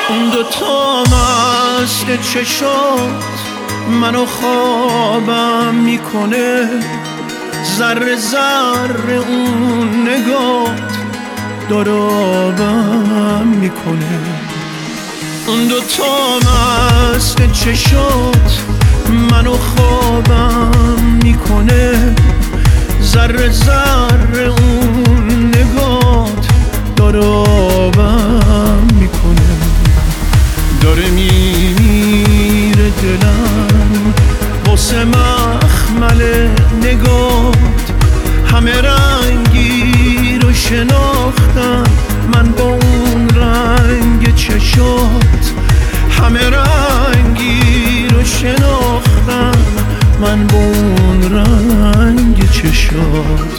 اون دوتا مست چشات منو خوابم میکنه، ذره ذره اون نگات داره آبم میکنه. اون دوتا مست چشات منو خوابم میکنه، ذره ذره اون نگات داره آبم میکنه. داره میمیره دلم واسه مخمل نگات، همه رنگی رو شناختم من با اون رنگ چشات، همه رنگی رو شناختم من با اون رنگ چشات.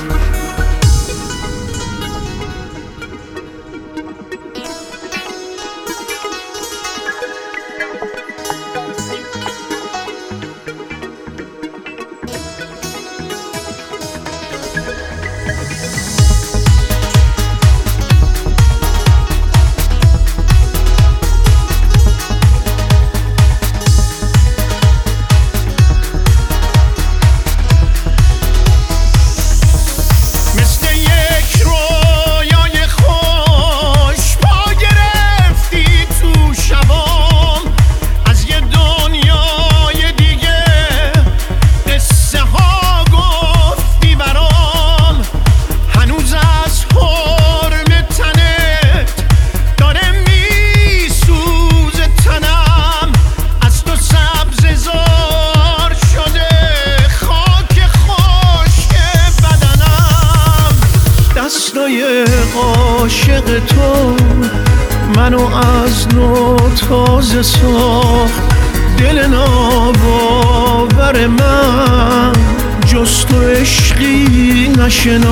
عاشق تو منو از نو تازه ساخت، دل ناباور من جز تو عشقی نشناخت.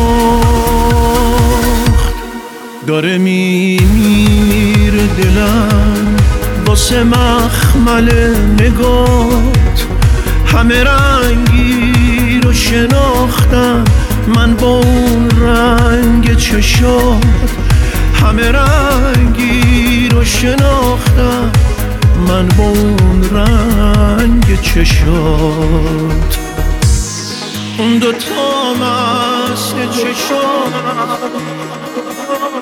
داره میمیره دلم واسه مخمل نگات، همه رنگی رو شناختم من با اون رنگ چشات، همه رنگی رو شناختم من با اون رنگ چشات. اون دوتا مست چشات